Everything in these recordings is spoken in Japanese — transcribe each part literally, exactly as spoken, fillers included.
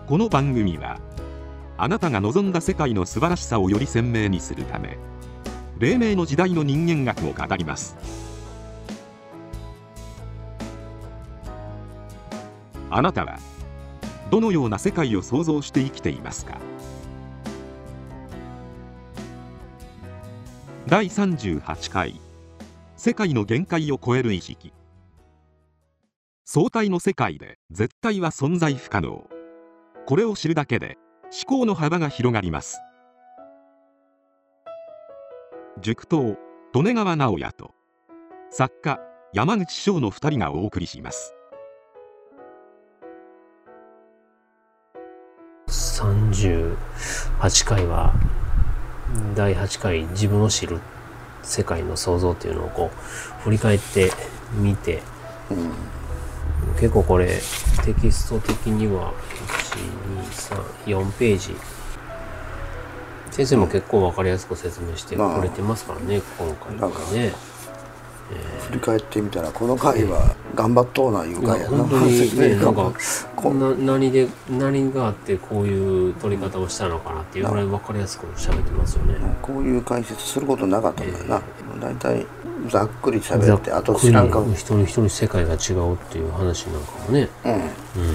この番組はあなたが望んだ世界の素晴らしさをより鮮明にするため、黎明の時代の人間学を語ります。あなたはどのような世界を想像して生きていますか？だいさんじゅうはちかい、世界の限界を超える意識。相対の世界で絶対は存在不可能。これを知るだけで思考の幅が広がります。塾頭利根川直也と作家山口翔のふたりがお送りします。 さんじゅうはちかいはだいはちかい自分を知る世界の創造っていうのをこう振り返ってみて、うん、結構これテキスト的にはいちにさんよんページ、先生も結構分かりやすく説明してくれてますからね、まあ、今回とかね。えー、 振り返ってみたらこの回は頑張っとうないう回やな。 本当にね、なんかこんな何で何があってこういう取り方をしたのかなっていうぐらい分かりやすく喋ってますよね。 こういう解説することなかったんだよな。だいたいざっくり喋ってあと知らんかも。 一人一人世界が違うっていう話なんかもね。うん。うん、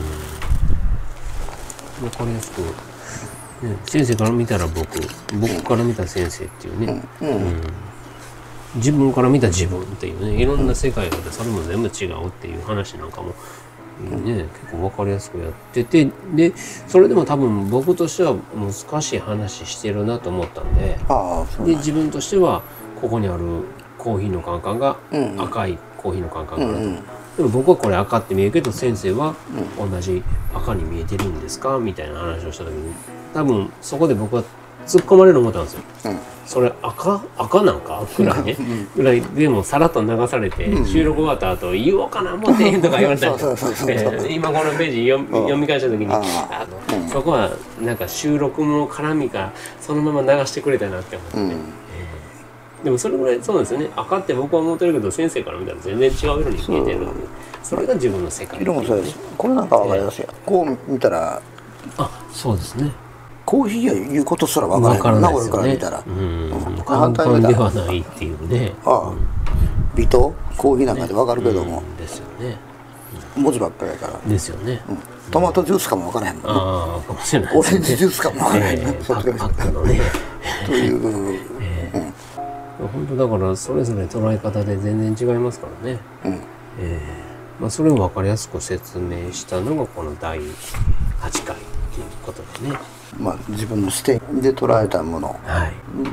分かりやすく、ね、先生から見たら僕、僕から見た先生っていうね。うん。うんうん、自分から見た自分っていうね、いろんな世界があってそれも全部違うっていう話なんかも、ね、結構分かりやすくやってて、でそれでも多分僕としては難しい話してるなと思ったんで、ああ、で自分としてはここにあるコーヒーのカンカンが赤いコーヒーのカンカンかなと、うんうん、でも僕はこれ赤って見えるけど先生は同じ赤に見えてるんですかみたいな話をした時に、多分そこで僕は突っ込まれる思ったんですよ、うん、それ赤赤なんかぐらいね、ぐらいでもさらっと流されて、うん、収録終わった後言おうかな思ってへんとか言われたんですよ。今このページ 読, 読み返した時に、あの、うん、そこはなんか収録の絡みがそのまま流してくれたなって思って、うん、えー、でもそれぐらいそうですよね。赤って僕は思ってるけど先生から見たら全然違う色に見えてるので、それが自分の世界、ね、 色もそうです。これなんかわかりますよ、えー、こう見たら、 あ、そうですね、 コーヒーやいうことすら分からないですよね。俺から見たら、うん、 簡単ではないっていうね。 ああ、微糖コーヒーなんかで分かるけども、 うん、ですよね。 文字ばっかりやからですよね。 うん、トマトジュースかも分からへんもんね。 ああ、かもしれないですね。 オレンジジュースかも分からへんね。 えー、パックのね。 という、 えーうん、本当だからそれぞれ捉え方で全然違いますからね。うん、えー、まあそれを分かりやすく説明したのがこのだいはちかいということでね。 まあ、自分の視点で捉えたもの、はい、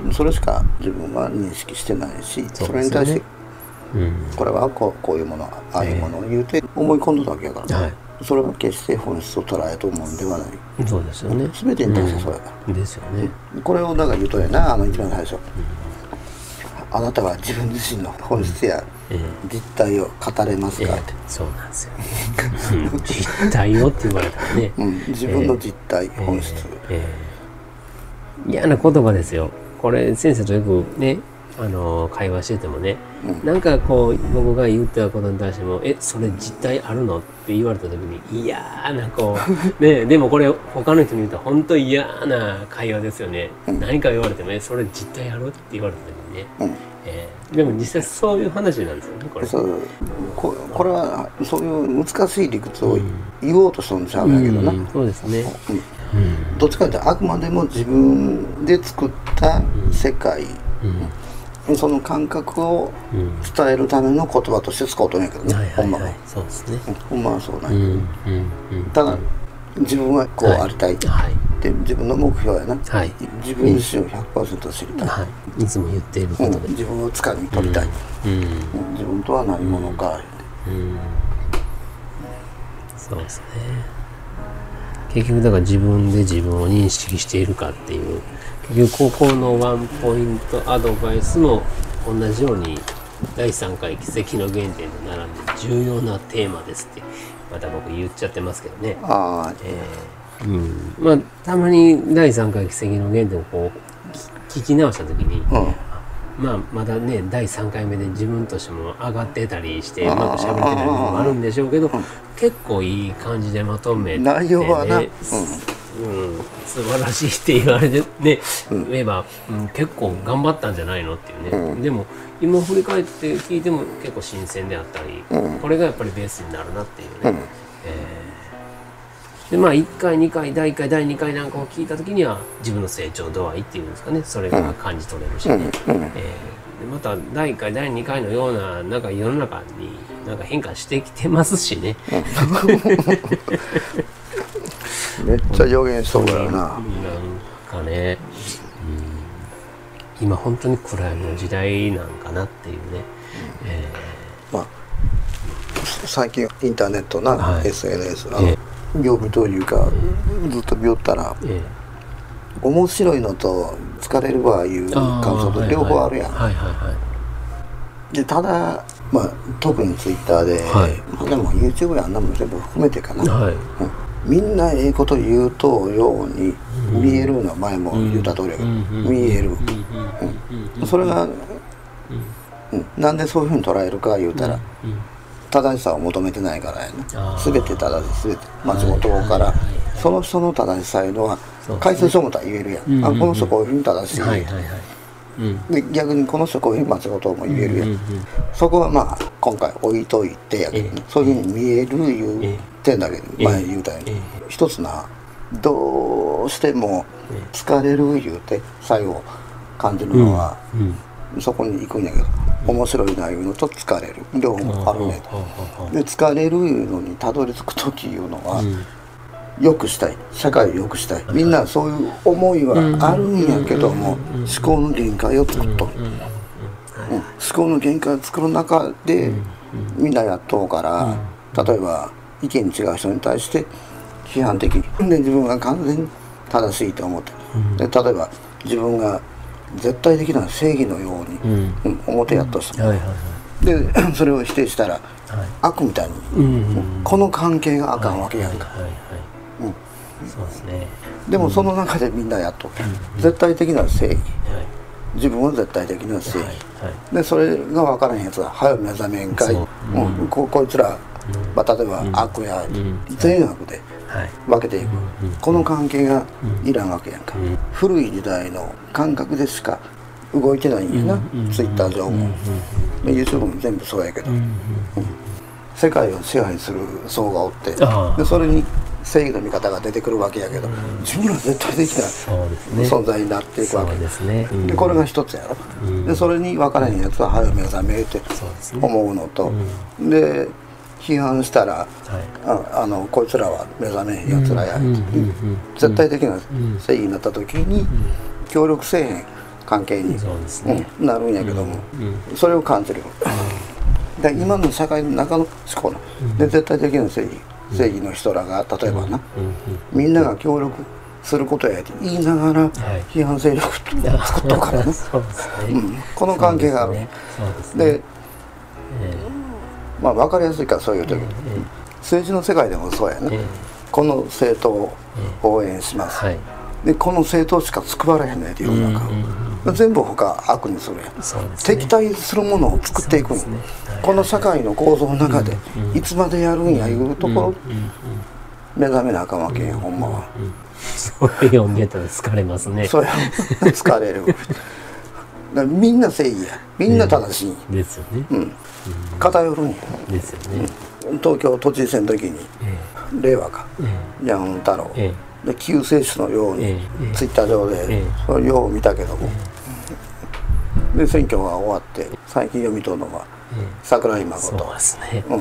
それしか自分は認識してないし、 そ, ね、それに対して、うん、これはこ う, こういうものああいうものを言うて思い込んだだけやから、はい、それは決して本質を捉えと思うんではない。 そうですよね。 全てに対してそうやから、 うん、ですよね。 これをだから言うとやな、あの一番最初、うん、あなたは自分自身の本質や実態を語れますかって、 えー、そうなんですよ実態をって言われたらね、 うん、自分の実態、えー、本質、えー、嫌な言葉ですよこれ。先生とよくね、あのー、会話しててもね、うん、なんかこう僕が言ったことに対しても「えそれ実態あるの?」って言われた時に嫌なこうね、でもこれ他の人に言うと本当嫌な会話ですよね、うん、何か言われても「えそれ実態ある?」って言われた時にね、うん、えー、でも実際そういう話なんですよねこれ。 そうこ, これはそういう難しい理屈を言おうとしたんちゃうんだけどな、うんうん、 そうですね、 うん、どっちかというとあくまでも自分で作った世界、うんうん、その感覚を伝えるための言葉として使うとんやけどね、うん、ほんまは、はいはいはい、そうですね、ほんまはそうなんや、うんうんうん、ただ自分はこうありたい、はい、で自分の目標やな、はい、自分自身を ひゃくパーセント 知りたい、はい、 いつも言っていることで、 うん、自分をつかみ取りたい、うんうん、自分とは何者か、うんうん、 そうですね。結局だから自分で自分を認識しているかっていう、結局ここのワンポイントアドバイスも同じようにだいさんかい奇跡の原点と並んで重要なテーマですってまた僕言っちゃってますけどね。あ、えーうん、まあたまにだいさんかい奇跡の原点をこう聞き直した時に、うん、 まあまだねだいさんかいめで自分としても上がってたりしてうまくしゃべれてない部分もあるんでしょうけど、結構いい感じでまとめて、ね、 内容はな、うんうん、素晴らしいって言われてね、うん、言えば、うん、結構頑張ったんじゃないのっていうね、うん、でも今振り返って聞いても結構新鮮であったり、うん、これがやっぱりベースになるなっていうね、うん、えー、でまあいっかいにかいだいいっかいだいにかいなんかを聞いた時には自分の成長度合いっていうんですかね、それが感じ取れるしね、うんうん、えー、でまただいいっかいだいにかいのようななんか世の中になんか変化してきてますしね、 めっちゃ予言しそうだよな。なんかね、うん、今本当に暗闇の時代なんかなっていうね、うん、えー、まあ最近インターネットな、はい、エスエヌエス あの、えー、業務というか、えー、ずっと見よったら、えー、面白いのと疲れるわいう感想と両方あるやん。でただまあ特にツイッターで、はい、まあ、でも YouTube やんなも全部含めてかな、はい、うん、みんなええこと言うとように見えるのは前も言った通りやけど、見える、うん、それが、うん、なんでそういうふうに捉えるか言うたら、正しさを求めてないからやな。全て正しい、全て松本からその人の正しさいうのは解説書もたら言えるやん、あこの人こういうふうに正しい、で逆にこの人こういうふうに松本も言えるやん、そこはまあ今回置いといてやけど、ね、そういうふうに見えるいう点だけど前言うたように、一つなどうしても疲れる言うて最後感じるのは、そこに行くんやけど、面白い内容のと疲れる両方あるねと。で疲れるいうのにたどり着く時いうのは、良くしたい、社会を良くしたい、みんなそういう思いはあるんやけども、思考の限界を作っとる、うん、思考の限界を作る中でみんなやっとうから、例えば意見違う人に対して批判的にで自分が完全に正しいと思ってる、で例えば自分が絶対的な正義のように、うん、思ってやっとした、でそれを否定したら、はい、悪みたいに、うん、この関係があかんわけやんか。 そうですね、 でもその中でみんなやっとる、うん、絶対的な正義、はい、自分は絶対的な正義、はいはい、でそれが分からへんやつは早く目覚めんかい、うん、こ, こいつら、うんまあ、例えば悪や、うん、善悪で分けていく、うん、この関係がいらんわけやんか、うん、古い時代の感覚でしか動いてないんやな、うん、ツイッター上も、うん、YouTube も全部そうやけど、うんうん、世界を支配する層がおって、でそれに正義の味方が出てくるわけやけど、うん、自分ら絶対的な存在になっていくわけですね。でこれが一つやろ、うん、でそれに分からへんやつは早く目覚めって思うのと、うん、で批判したら、はい、あ, あのこいつらは目覚めへんやつらや、うん、絶対的な正義になった時に協力せえへん関係に、ね、うん、なるんやけども、うん、それを感じる、うん、で今の社会の中の思考の、うん、で絶対的な正義正義の人らが例えばな、うん、みんなが協力することやって言いながら批判勢力作っとくからね、そうですね、うん、この関係がある。で、ねでえー、まあ分かりやすいからそういう時、えー、政治の世界でもそうやね、えー、この政党を応援します、えーはい、でこの政党しか作られへんねっていう中、うん、全部他悪にするやん、そうですね、敵対するものを作っていくの、ね、はい、この社会の構造の中でいつまでやるんやいうところ目覚めなあかんわけやん、ほんまは。 そう読んでたら疲れますね。 そうや疲れる。だからみんな正義や、みんな正しい、ね、 ですよね、うん、 偏るんやですよね、 うん、東京都知事選の時に、えー、令和か、えー、山本太郎、えー、で救世主のように、えー、ツイッター上で、えー、それよう見たけども、えー、で選挙が終わって最近読み取るのは、えー、桜井誠、 そうですね、 うん、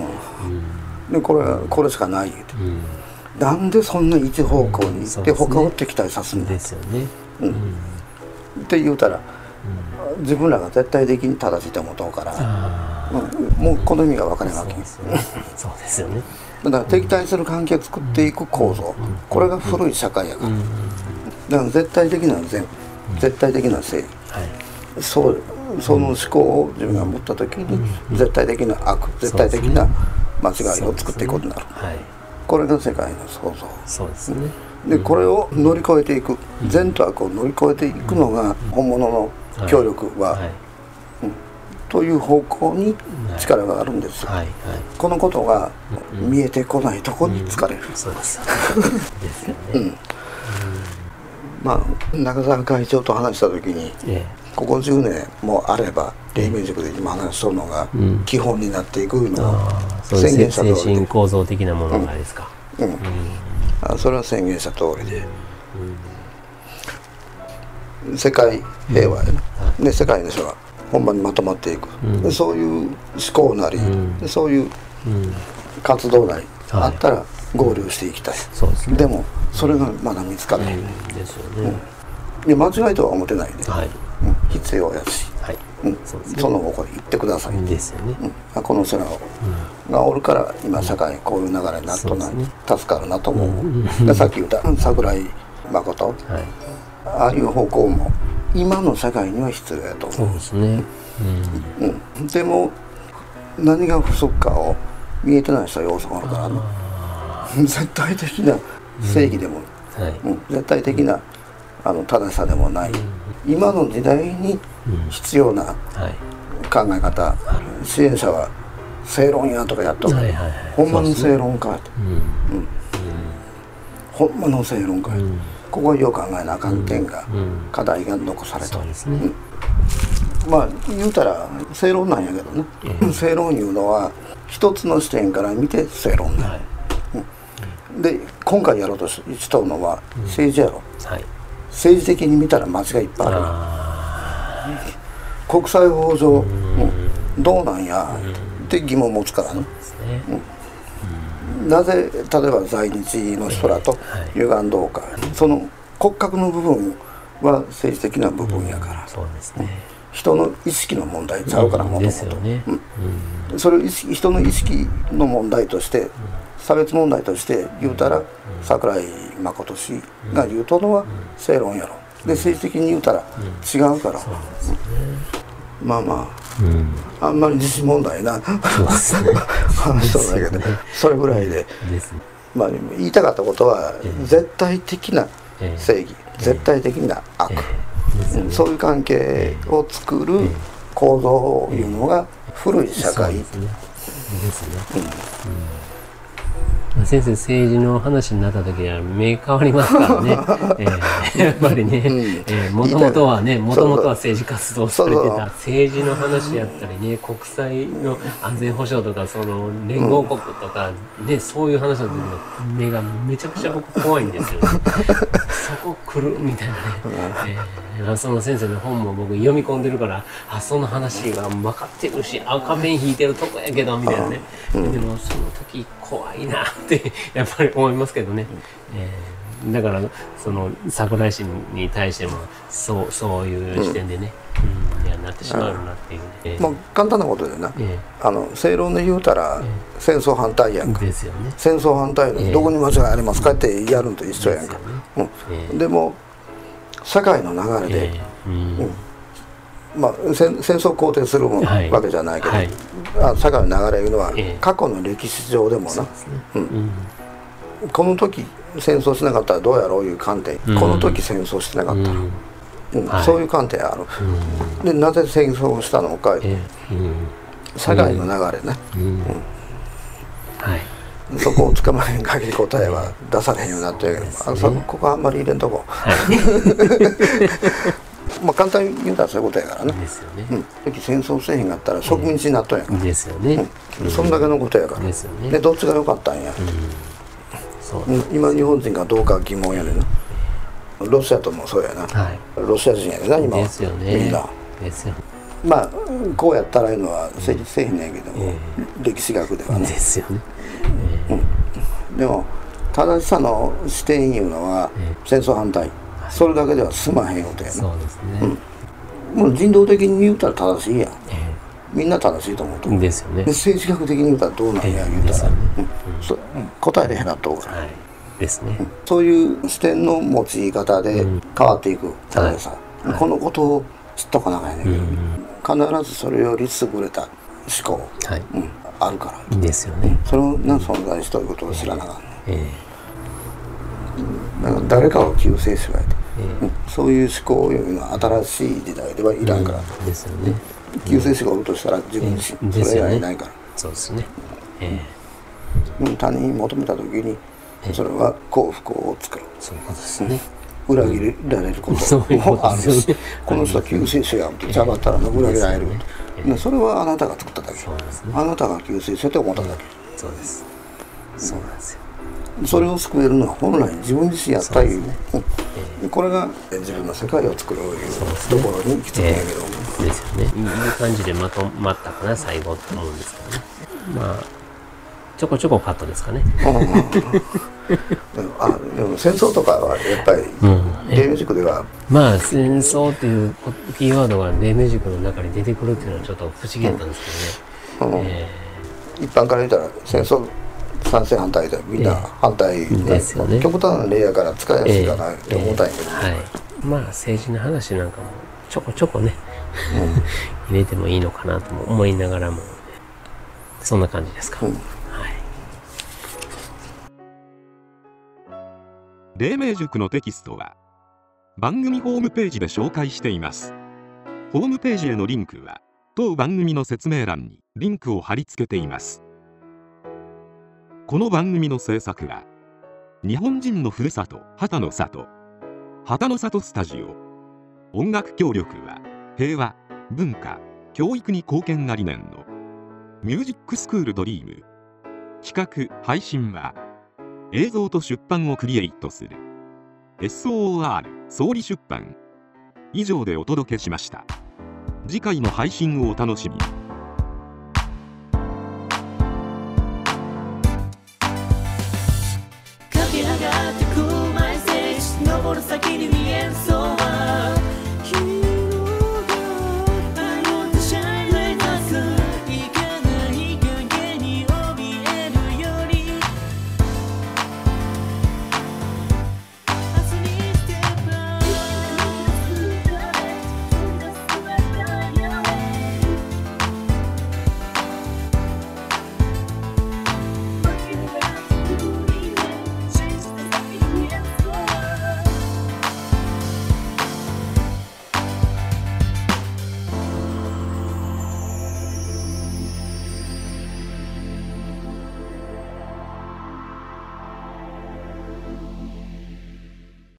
でこれはこれしかない言うて、うん、なんでそんな一方向に行って他を敵対さすんだですよね、 うん、って言うたら、うん、自分らが絶対的に正しいと思うとから、うん、もうこの意味が分からないわけです。 そうですよね。 だから敵対する関係を作っていく構造、うん、これが古い社会やから、うん、だから絶対的な善、うん、絶対的な正義、はい、そうその思考を自分が持った時に、うん、絶対的な悪、絶対的な間違いを作っていくことになる、はい、これが世界の創造。 そうですね。 でこれを乗り越えていく、善と悪を乗り越えていくのが本物の協力はという方向に力があるんですよ、はいはいはい、このことが見えてこないところに疲れる、うんうん、そうですですよね、うんうん、まあ中澤会長と話した時に、ええ、ここじゅうねんもあれば黎明塾で今話しとるのが基本になっていくのを宣言した通りで、 精神構造的なものがですか、うんうんうん、それは宣言した通りで、うん、世界平和やな、うん、で世界の人がほんまにまとまっていく、うん、でそういう思考なり、うん、でそういう活動なりあったら合流していきたい、はい、でもそれがまだ見つからない、うん、ですよね、うん、で間違いとは思ってないで、はい、うん、必要やし、はいうん、 そ, その方向に行ってくださいですよね、うん、この人らがおるから今社会こういう流れになっとな、うん、助かるなと思う、うん、でさっき言った桜井誠、はい、ああいう方向も今の社会には必要やと思う。そうですね、うんうん、でも何が不足かを見えてない人は要素があるからね、絶対的な正義でも、うんはいうん、絶対的なあの正しさでもない、うん、今の時代に必要な考え方、うん、支援者は正論やとかやっとる、はいはいはい、ほんまの正論かって、うんうん、ほんまの正論かって、うんここはよく考えなあかん点が、うん、課題が残された、ねうん、まあ言うたら正論なんやけどね、えー、正論いうのは一つの視点から見て正論だ、はいうん、で今回やろうとしとるのは政治やろ、うんはい、政治的に見たら間違いいっぱいある、うん、国際法上、うん、どうなんやって疑問を持つからね、うんなぜ例えば在日の人らと歪んどうか、はい、その骨格の部分は政治的な部分やから、うんそうですね、人の意識の問題ちゃうからもともとそれを意識人の意識の問題として、うん、差別問題として言うたら、うん、桜井誠氏が言うとのは正論やろで政治的に言うたら違うから、うんそうですね、まあまあうん、あんまり自信問題な話なんだけど、ね、それぐらいで、まあ、言いたかったことは、えー、絶対的な正義、えー、絶対的な悪、えーうん、そういう関係を作る構造というのが古い社会ですね。 先生政治の話になった時は目変わりますからね、えー、やっぱりねもともとはねもともとは政治活動されてた政治の話やったりね国際の安全保障とかその連合国とかね、うん、そういう話の時の目がめちゃくちゃ僕怖いんですよねそこ来るみたいなね、えー、その先生の本も僕読み込んでるからあその話が分かってるし赤面引いてるとこやけどみたいなね、うん、でもその時怖いなってやっぱり思いますけどね、えー、だからその桜井氏に対してもそうそういう視点でね、うんうん、いやなってしまうなっていう、ねえー、 まあ簡単なことでな、えー、あの正論で言うたら、えー、戦争反対やんかですよ、ね、戦争反対の、えー、どこに間違いありますかってやるのと一緒やんか、ねうんえー、でも社会の流れで、えーうんうんまあ、戦, 戦争を肯定するわけじゃないけど、はいはい、社会の流れいうのは、ええ、過去の歴史上でもな、ねうんうん、この時戦争しなかったらどうやろういう観点、うん、この時戦争してなかったら、うんうんはい、そういう観点ある、うん、でなぜ戦争をしたのか、ええうん、社会の流れね、うんうんはい、そこをつかまへん限り答えは出されへんようになってるけど、ね、あそここあんまり入れんとこ、はいまあ簡単に言うたらそういうことやからね。ですよね。うん。時戦争せえへんかったら植民地になっとんやから。ですよね。うん。そんだけのことやから。ですよね。でどっちが良かったんや。うん。そう。今日本人がどうか疑問やねんな。ロシアともそうやな。はい。ロシア人やねんな今は。ですよね。みんな。ですよ。まあこうやったらいいのは成立せえへんねんけども、歴史学ではね。ですよね。うん。でも正しさの視点いうのは戦争反対。それだけでは済まへんことやな。そうですね、うん、もう人道的に言うたら正しいやん、えー、みんな正しいと思うと思うですよね。で政治学的に言うたらどうなんや言うたら、ねうんそうん、答えれへんなっとうから、はい、ですね、うん、そういう視点の持ち方で変わっていく正しさ、はい、このことを知っとかなきゃいけないけど、はい、必ずそれより優れた思考、はいうん、あるからですよね。それを何存在しということを知らなかった、えーえーだから誰かを救世主がいて、えーうん、そういう思考よりの新しい時代ではいらんから、うん、ですよね、 救世主がおるとしたら自分自身、それ以外ないから。 そうですね。えでも他人に求めた時にそれは幸福を作る。 そういうことですね。 裏切られることもあるし、この人は救世主やんってじゃがったら裏切られる。それはあなたが作っただけ。あなたが救世主って思っただけ。 そうです。そうなんですよ。 それを救えるのは本来自分自身やったいう、これが自分の世界を作ろういうところに来てるんやけど、 ですよね。いい感じでまとまったかな最後と思うんですけどね。まあちょこちょこカットですかね。 あでも戦争とかはやっぱりデイミュージックでは、 まあ戦争っていうキーワードがデイミュージックの中に出てくるっていうのはちょっと不思議だったんですけどね。えー、一般から見たら戦争賛成反対でみんな反対、えー、ですよね。極端な例やから使いやすいかなって思ったんやけど、 えーえーはい、まあ政治の話なんかもちょこちょこね、うん、入れてもいいのかなとも思いながらもそんな感じですか。うん、 黎明塾のテキストは番組ホームページで紹介しています。ホームページへのリンクは当番組の説明欄にリンクを貼り付けています。この番組の制作は日本人のふるさと畑の里畑の里スタジオ。音楽協力は平和文化教育に貢献が理念のミュージックスクールドリーム。企画配信は映像と出版をクリエイトする エスオーアール 総理出版。以上でお届けしました。次回の配信をお楽しみに。 駆け上がってくマイステージ登る先に見える